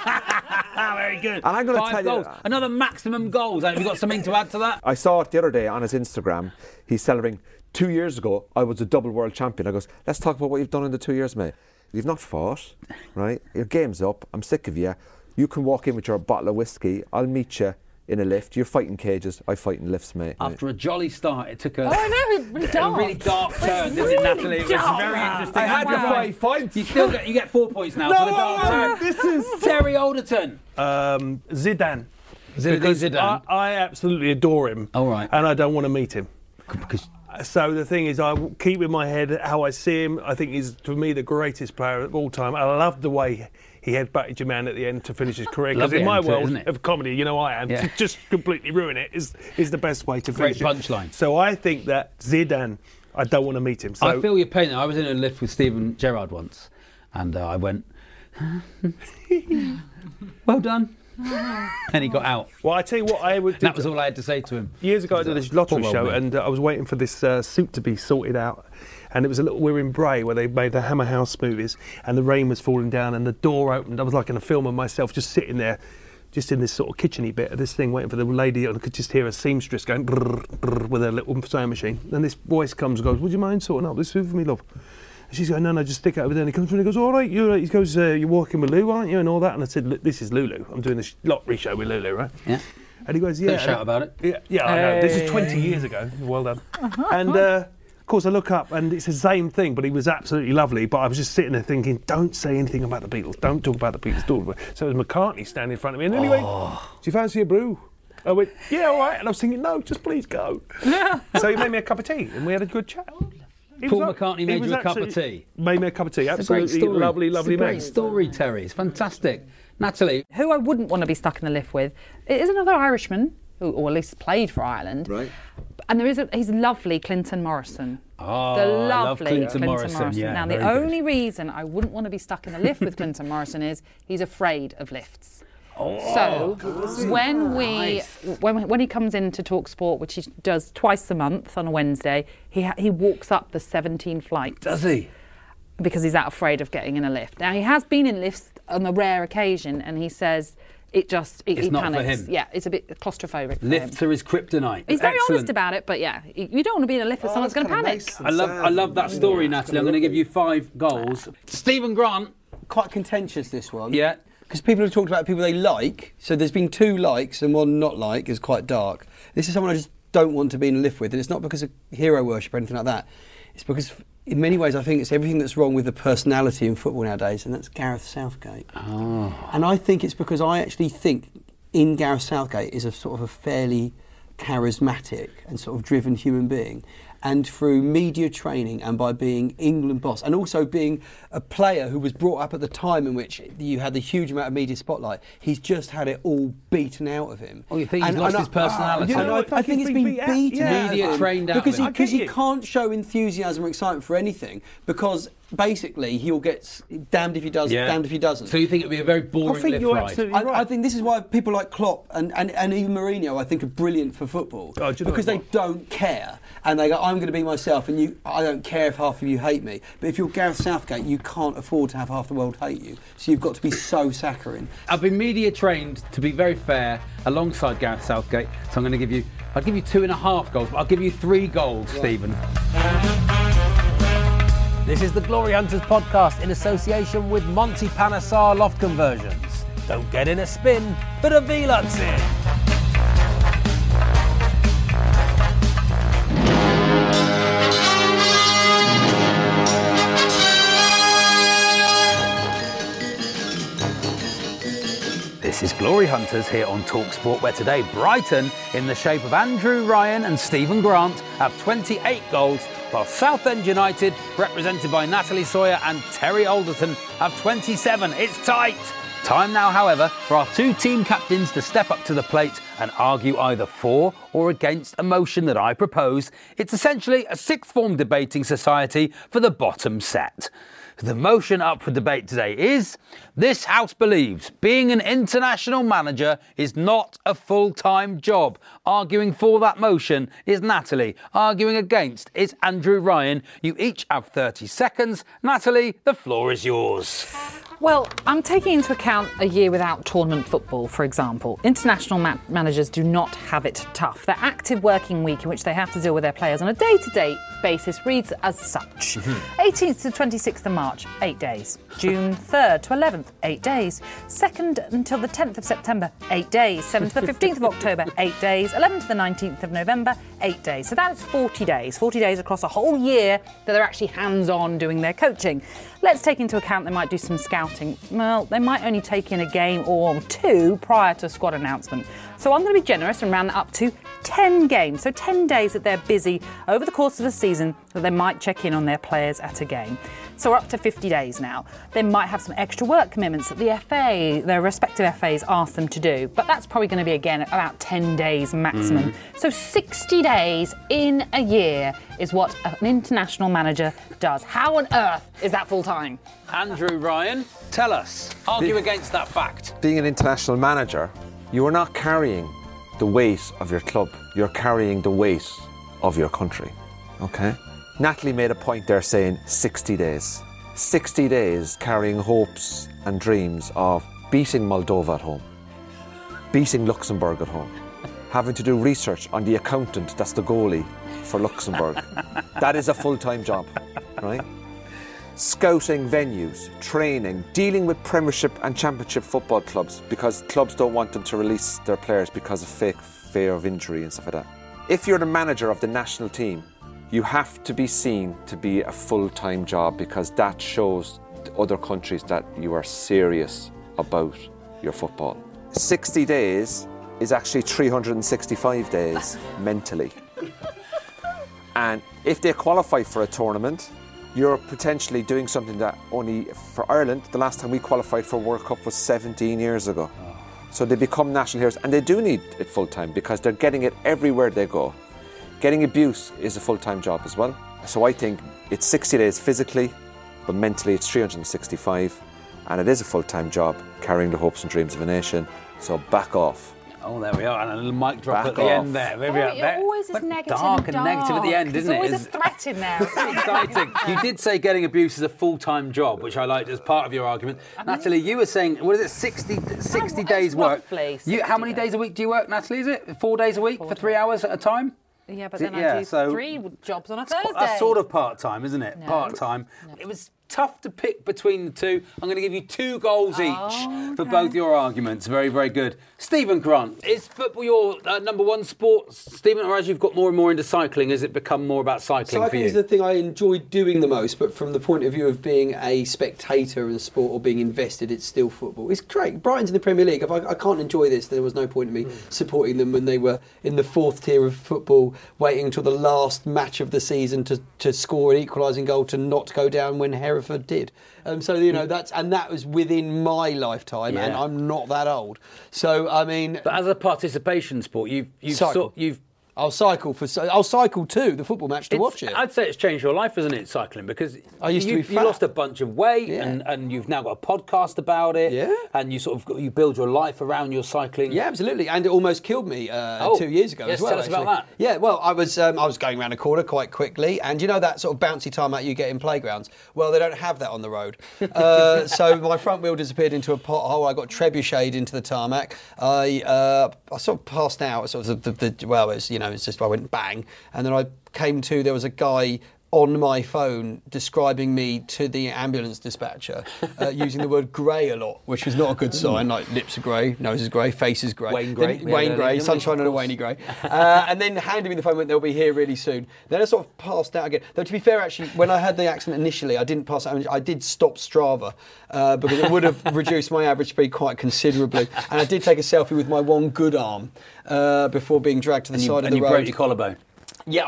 very good. And I'm going to 5 tell goals. you... Another maximum goals. Have you got something to add to that? I saw it the other day on his Instagram. He's celebrating 2 years ago, I was a double world champion. I goes, let's talk about what you've done in the 2 years, mate. You've not fought, right? Your game's up. I'm sick of you. You can walk in with your bottle of whiskey. I'll meet you in a lift. You're fighting cages. I fight in lifts, mate. After a jolly start, it took a really dark turn, didn't it, Natalie? It was very interesting. I had to fight points. You still get 4 points now for the dark turn. This is Terry Alderton. Zidane. Because Zidane. I absolutely adore him. All right. And I don't want to meet him. Because So the thing is, I keep in my head how I see him. I think he's, for me, the greatest player of all time. I love the way he headbutted your man at the end to finish his career. Because in my world of comedy, you know I am, to just completely ruin it is the best way to finish Great punchline. So I think that Zidane, I don't want to meet him. So I feel your pain. I was in a lift with Steven Gerrard once, and I went, well done. And he got out. Well, I tell you what, I would. That was all I had to say to him. Years ago, I did this lottery show, and I was waiting for this suit to be sorted out. And it was we were in Bray, where they made the Hammer House movies, and the rain was falling down, and the door opened. I was like in a film of myself, just sitting there, just in this sort of kitcheny bit of this thing, waiting for the lady, and I could just hear a seamstress going brrr, brrr, with her little sewing machine. And this voice comes and goes, "Would you mind sorting out this suit for me, love?" And she's going, no, just stick it over there. And he comes through and he goes, all right, he goes, you're walking with Lou, aren't you? And all that. And I said, look, this is Lulu. I'm doing this lottery show with Lulu, right? Yeah. And he goes, yeah. Don't shout about it. Yeah, I know. This is 20 years ago. Well done. And of course, I look up and it's the same thing, but he was absolutely lovely. But I was just sitting there thinking, don't say anything about the Beatles. Don't talk about the Beatles. So it was McCartney standing in front of me. And then he went, do you fancy a brew? I went, yeah, all right. And I was thinking, no, just please go. So he made me a cup of tea and we had a good chat. Paul McCartney made you a cup of tea? Made me a cup of tea. Absolutely lovely man. Great story, Terry. It's fantastic. Natalie? Who I wouldn't want to be stuck in the lift with is another Irishman, who, or at least played for Ireland. Right. And he's lovely, Clinton Morrison. Oh, the lovely I love Clinton Morrison. Yeah, now, the only reason I wouldn't want to be stuck in a lift with Clinton Morrison is he's afraid of lifts. So when he comes in to talk sport, which he does twice a month on a Wednesday, he walks up the 17 flights. Does he? Because he's that afraid of getting in a lift. Now, he has been in lifts on a rare occasion, and he says he it's panics. not for him. Yeah, it's a bit claustrophobic. Lifts are his kryptonite. He's very honest about it, but yeah, you don't want to be in a lift with someone that's going to panic. Nice. I love that story, Natalie. I'm going to give you 5 goals. Stephen Grant. Quite contentious, this one. Yeah. Because people have talked about people they like, so there's been 2 likes and 1 not like, is quite dark. This is someone I just don't want to be in a lift with, and it's not because of hero worship or anything like that. It's because, in many ways, I think it's everything that's wrong with the personality in football nowadays, and that's Gareth Southgate. Oh. And I think it's because I actually think in Gareth Southgate is a sort of a fairly charismatic and sort of driven human being. And through media training and by being England boss and also being a player who was brought up at the time in which you had the huge amount of media spotlight, he's just had it all beaten out of him. Oh, you think he's lost his personality? I think it's been beaten out of him. Media trained out because he can't show enthusiasm or excitement for anything because basically he'll get damned if he does, damned if he doesn't. So you think it'd be a very boring lift ride? I think this is why people like Klopp and even Mourinho I think are brilliant for football because they don't care and they go, I'm going to be myself and I don't care if half of you hate me. But if you're Gareth Southgate, you can't afford to have half the world hate you. So you've got to be so saccharine. I've been media trained, to be very fair, alongside Gareth Southgate. So I'll give you 2.5 goals, but I'll give you 3 goals, Stephen. This is the Glory Hunters podcast in association with Monty Panesar Loft Conversions. Don't get in a spin, but a V-Lux in. This is Glory Hunters here on TalkSport, where today Brighton, in the shape of Andrew Ryan and Stephen Grant, have 28 goals, while Southend United, represented by Natalie Sawyer and Terry Alderton, have 27. It's tight! Time now, however, for our 2 team captains to step up to the plate and argue either for or against a motion that I propose. It's essentially a sixth form debating society for the bottom set. The motion up for debate today is: this House believes being an international manager is not a full-time job. Arguing for that motion is Natalie. Arguing against is Andrew Ryan. You each have 30 seconds. Natalie, the floor is yours. Well, I'm taking into account a year without tournament football, for example. International managers do not have it tough. Their active working week in which they have to deal with their players on a day-to-day basis reads as such. 18th to 26th of March, 8 days. June 3rd to 11th, 8 days. 2nd until the 10th of September, 8 days. 7th to the 15th of October, 8 days. 11th to the 19th of November, 8 days. So that's 40 days. 40 days across a whole year that they're actually hands-on doing their coaching. Let's take into account they might do some scouting. Well, they might only take in a game or 2 prior to squad announcement. So I'm going to be generous and round that up to 10 games. So 10 days that they're busy over the course of the season that they might check in on their players at a game. So we're up to 50 days now. They might have some extra work commitments that the FA, their respective FAs, ask them to do. But that's probably going to be, again, about 10 days maximum. So 60 days in a year is what an international manager does. How on earth is that full-time? Andrew Ryan, tell us. Argue against that fact. Being an international manager, you are not carrying the weight of your club. You're carrying the weight of your country. Okay? Natalie made a point there saying 60 days. 60 days carrying hopes and dreams of beating Moldova at home, beating Luxembourg at home, having to do research on the accountant that's the goalie for Luxembourg. That is a full-time job, right? Scouting venues, training, dealing with Premiership and Championship football clubs because clubs don't want them to release their players because of fake fear of injury and stuff like that. If you're the manager of the national team, you have to be seen to be a full-time job because that shows to other countries that you are serious about your football. 60 days is actually 365 days mentally. And if they qualify for a tournament, you're potentially doing something that only for Ireland, the last time we qualified for World Cup was 17 years ago. So they become national heroes, and they do need it full-time because they're getting it everywhere they go. Getting abuse is a full-time job as well. So I think it's 60 days physically, but mentally it's 365, and it is a full-time job carrying the hopes and dreams of a nation. So back off. Oh, there we are, and a little mic drop Back at the off. end there. Maybe out It there. always is But negative dark and and negative at the end, isn't it? There's always Is- a threat in there. Exciting. You did say getting abuse is a full-time job, which I liked as part of your argument. Natalie, you were saying, what is it, 60 days work? roughly How many days a week do you work, Natalie, is it? 4 days a week for 3 hours at a time? Yeah, but Is it- then yeah, I do so- 3 jobs on a Thursday. That's sort of part-time, isn't it? No. Part-time. It was tough to pick between the two. I'm going to give you 2 goals each for both your arguments. Very, very good. Stephen Grant, is football your number one sport, Stephen, or as you've got more and more into cycling, has it become more about cycling for Cycling you? is the thing I enjoy doing the most, but from the point of view of being a spectator in the sport or being invested, it's still football. It's great. Brighton's in the Premier League. If I can't enjoy this, there was no point in me supporting them when they were in the 4th tier of football, waiting until the last match of the season to score an equalising goal to not go down when Hereford did. That was within my lifetime, and Yeah. I'm not that old. So I mean, But as a participation sport, I'll cycle to the football match to watch it. I'd say it's changed your life, isn't it, cycling? Because I used to you be fat. lost a bunch of weight, Yeah. and you've now got a podcast about it. Yeah. And you build your life around your cycling. Yeah, absolutely, and it almost killed me 2 years ago yes, as well. tell us about actually. that. Yeah, well, I was going around a corner quite quickly, and you know that sort of bouncy tarmac you get in playgrounds. Well, they don't have that on the road, so my front wheel disappeared into a pothole. I got trebucheted into the tarmac. I sort of passed out. Sort of it's just I went bang, and then I came to. There was a guy on my phone describing me to the ambulance dispatcher using the word grey a lot, which was not a good sign. Like lips are grey, nose is grey, face is grey. Wayne Grey. Wayne Grey, sunshine on a Wayne Grey. And then handed me the phone, went, they'll be here really soon. Then I sort of passed out again. Though to be fair, actually, when I had the accident initially, I didn't pass out. I did stop Strava because it would have reduced my average speed quite considerably. And I did take a selfie with my one good arm before being dragged to the side of the road. And you broke your collarbone. Yeah,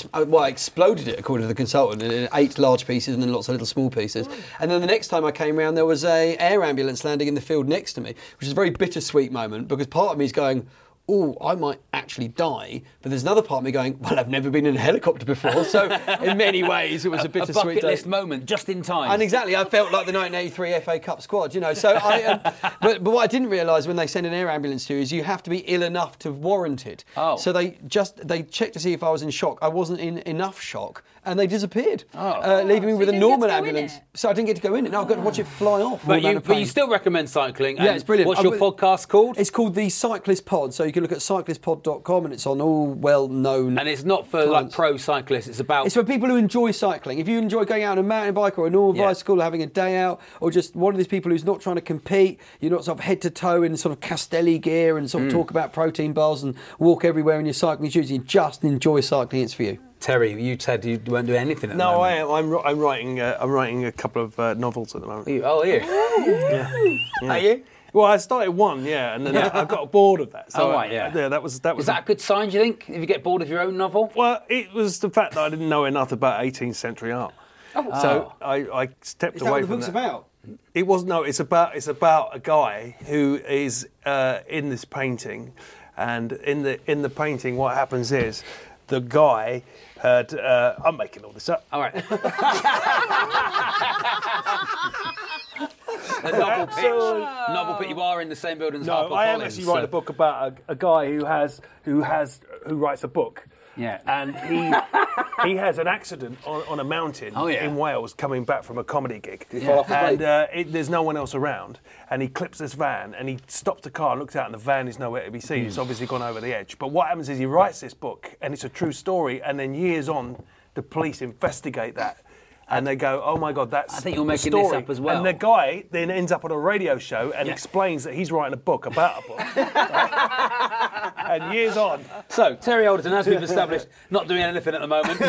I exploded it, according to the consultant, in 8 large pieces and then lots of little small pieces. And then the next time I came round, there was a air ambulance landing in the field next to me, which is a very bittersweet moment, because part of me is going, oh, I might actually die. But there's another part of me going, well, I've never been in a helicopter before. So in many ways, it was a bittersweet bucket day. list moment, just in time. And exactly, I felt like the 1983 FA Cup squad, you know. So but what I didn't realise when they send an air ambulance to you is you have to be ill enough to warrant it. Oh. So they checked to see if I was in shock. I wasn't in enough shock, and they disappeared, leaving me with a normal ambulance. So I didn't get to go in it. Now I've got to watch it fly off. But you still recommend cycling. Yeah, it's brilliant. What's your podcast called? It's called The Cyclist Pod. So you can look at cyclistpod.com, and it's on all well-known. And it's not for like pro cyclists. It's about. It's for people who enjoy cycling. If you enjoy going out on a mountain bike or a normal bicycle, or having a day out, or just one of these people who's not trying to compete, you're not sort of head to toe in sort of Castelli gear and sort of talk about protein bars and walk everywhere in your cycling shoes. You just enjoy cycling. It's for you. Terry, you said you won't do anything at the No, moment. I'm writing a couple of novels at the moment. Are you? Yeah. Are you? Well, I started one, and then I got bored of that. So right, that was. Is that a good sign, do you think, if you get bored of your own novel? Well, it was the fact that I didn't know enough about 18th century art. So I stepped away from that. Is that what the book's about? It was it's about a guy who is in this painting, and in the painting, what happens is the guy had. I'm making all this up. All right. A novel pitch. You are in the same building as No, I am actually writing a book about a guy who writes a book. Yeah. And he has an accident on a mountain in Wales coming back from a comedy gig. Did he fall off the bike? And there's no one else around. And he clips this van and he stops the car and looks out and the van is nowhere to be seen. It's obviously gone over the edge. But what happens is he writes this book and it's a true story, and then years on, the police investigate that. And they go, oh my God, that's I think you're the making story. this up as well. And the guy then ends up on a radio show and explains that he's writing a book about a book. And years on. So, Terry Alderton, as we've established, not doing anything at the moment.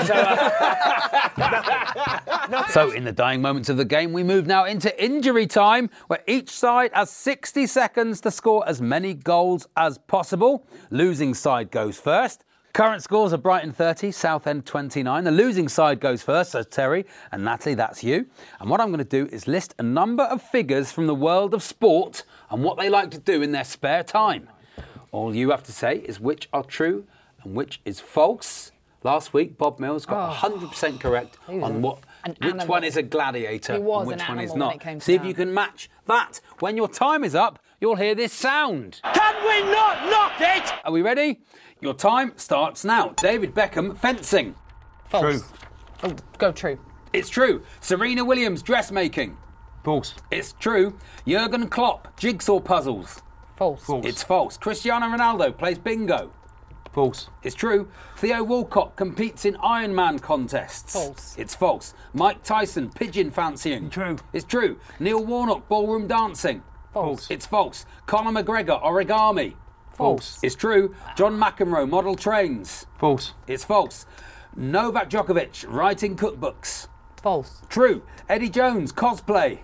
So, in the dying moments of the game, we move now into injury time, where each side has 60 seconds to score as many goals as possible. Losing side goes first. Current scores are Brighton 30, Southend 29. The losing side goes first, so Terry and Natalie, that's you. And what I'm going to do is list a number of figures from the world of sport and what they like to do in their spare time. All you have to say is which are true and which is false. Last week, Bob Mills got 100% correct on which one is a gladiator and which one is not. See if you can match that. When your time is up, you'll hear this sound. Can we not knock it? Are we ready? Your time starts now. David Beckham, fencing. False. True. Oh, go true. It's true. Serena Williams, dressmaking. False. It's true. Jurgen Klopp, jigsaw puzzles. False. False. It's false. Cristiano Ronaldo plays bingo. False. It's true. Theo Walcott competes in Ironman contests. False. It's false. Mike Tyson, pigeon fancying. True. It's true. Neil Warnock, ballroom dancing. False. It's false. Conor McGregor, origami. False. It's true. John McEnroe, model trains. False. It's false. Novak Djokovic, writing cookbooks. False. True. Eddie Jones, cosplay.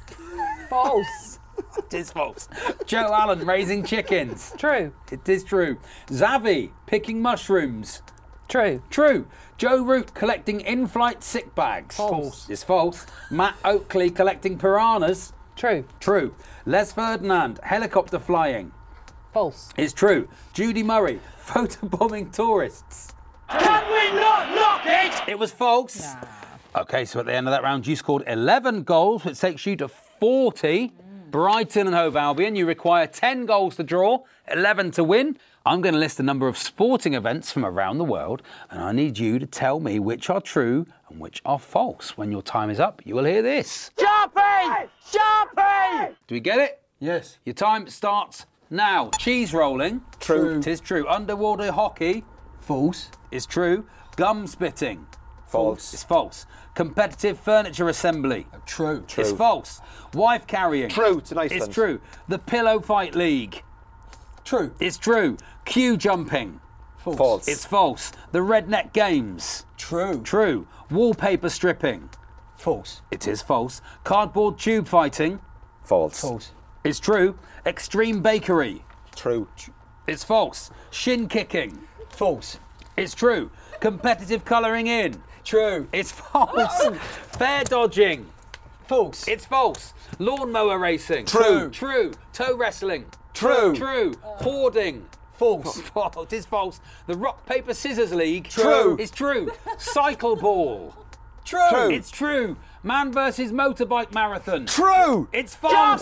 False. It is false. Joe Allen, raising chickens. True. It is true. Xavi, picking mushrooms. True. True. Joe Root, collecting in-flight sick bags. False. It's false. Matt Oakley, collecting piranhas. True. True. Les Ferdinand, helicopter flying. False. It's true. Judy Murray, photobombing tourists. Can we not knock it? It was false. Nah. OK, so at the end of that round, you scored 11 goals, which takes you to 40. Brighton and Hove Albion, you require 10 goals to draw, 11 to win. I'm going to list a number of sporting events from around the world, and I need you to tell me which are true and which are false. When your time is up, you will hear this. Sharpie! Sharpie! Do we get it? Yes. Your time starts now. Cheese rolling. True. It is true. Underwater hockey. False. Is true. Gum spitting. False. It's false. Competitive furniture assembly. True. It's false. Wife carrying. True. It's in Iceland. It's true. The Pillow Fight League. True. It's true. Queue jumping. False. It's false. The Redneck Games. True. True. Wallpaper stripping. False. It is false. Cardboard tube fighting. False. False. It's true. Extreme bakery. True. It's false. Shin kicking. False. It's true. Competitive colouring in. True. It's false. Fair dodging. False. It's false. Lawnmower racing. True. True. Toe wrestling. True. True. Hoarding. False. False. It is false. The Rock, Paper, Scissors League. True. It's true. Cycle ball. True. It's true. Man versus motorbike marathon. True. It's false.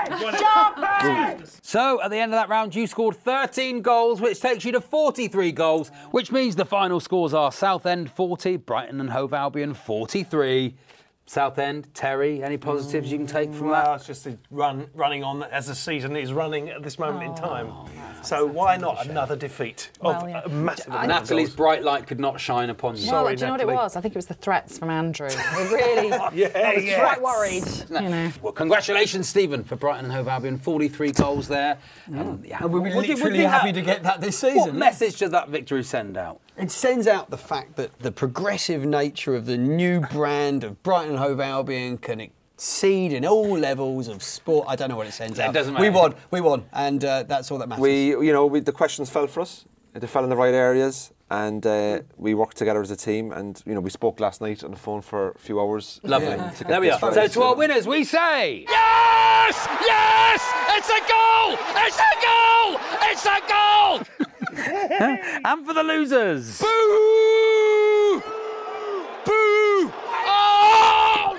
Sharpie! So, at the end of that round, you scored 13 goals, which takes you to 43 goals, which means the final scores are Southend 40, Brighton and Hove Albion 43. Southend, Terry, any positives you can take from that? Well, it's just running on as the season is running at this moment in time. So why not another defeat of a massive amount of Natalie's goals? bright light could not shine upon you. Well, Sorry, do you know what it Natalie. was? I think it was the threats from Andrew. It really, I was yeah. quite worried. You know. Well, congratulations, Stephen, for Brighton and Hove Albion. 43 goals there. And we're What do you literally think happy that- to get that this What season. message does that victory send out? It sends out the fact that the progressive nature of the new brand of Brighton and Hove Albion can exceed in all levels of sport. I don't know what it sends out. It doesn't We matter. won, and that's all that matters. The questions fell for us. They fell in the right areas, and we worked together as a team. And we spoke last night on the phone for a few hours. Lovely. Yeah. to get There we this are. right. So to our winners, we say... Yes! Yes! It's a goal! It's a goal! It's a goal! And for the losers... Boo! Boo! Oh!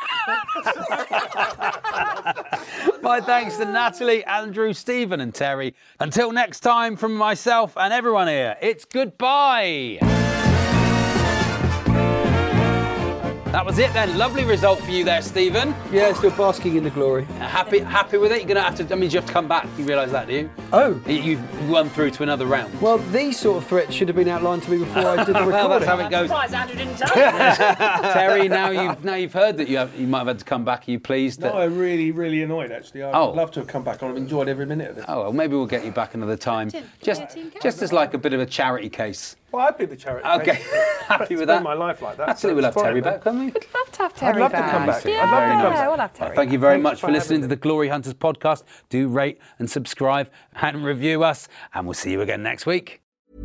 My thanks to Natalie, Andrew, Stephen and Terry. Until next time, from myself and everyone here, it's goodbye. That was it then. Lovely result for you there, Stephen. Yeah, still basking in the glory. Happy with it? You're gonna have to. That means you have to come back. You realise that, do you? Oh, you've run through to another round. Well, these sort of threats should have been outlined to me before I did the recording. Well, that's how it goes. I'm surprised Andrew didn't tell you. Terry, now you've heard that you might have had to come back. Are you pleased? No, I'm really, really annoyed actually. I'd love to have come back on. I've enjoyed every minute of it. Oh well, maybe we'll get you back another time. Just as like a bit of a charity case. Well, I'd be the charity. Okay, happy with that. My life like that. Absolutely, we'll have Terry back, couldn't we? We'd love to have Terry I'd love back. to come back. Yeah, I'd love to come back. we'll have Terry. Thank you very Thanks much for for listening to having the Glory Hunters podcast. Do rate and subscribe and review us, and we'll see you again next week.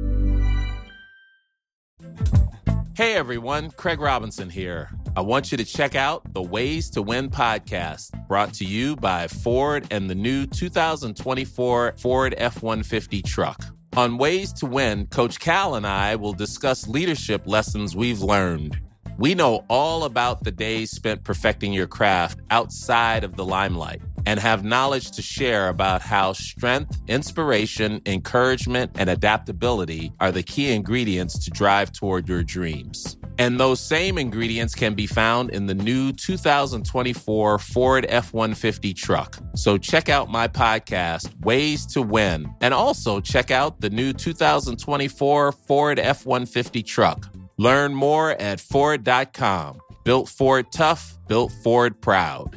Hey everyone, Craig Robinson here. I want you to check out the Ways to Win podcast, brought to you by Ford and the new 2024 Ford F-150 truck. On Ways to Win, Coach Cal and I will discuss leadership lessons we've learned. We know all about the days spent perfecting your craft outside of the limelight and have knowledge to share about how strength, inspiration, encouragement, and adaptability are the key ingredients to drive toward your dreams. And those same ingredients can be found in the new 2024 Ford F-150 truck. So check out my podcast, Ways to Win, and also check out the new 2024 Ford F-150 truck. Learn more at Ford.com. Built Ford tough, built Ford proud.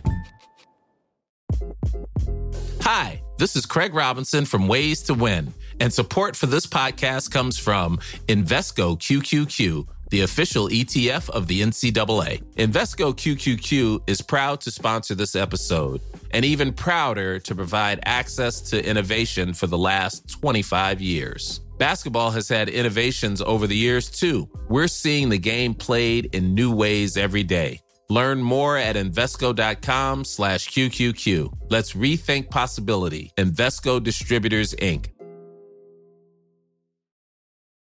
Hi, this is Craig Robinson from Ways to Win, and support for this podcast comes from Invesco QQQ, the official ETF of the NCAA. Invesco QQQ is proud to sponsor this episode, and even prouder to provide access to innovation for the last 25 years. Basketball has had innovations over the years, too. We're seeing the game played in new ways every day. Learn more at Invesco.com/QQQ. Let's rethink possibility. Invesco Distributors, Inc.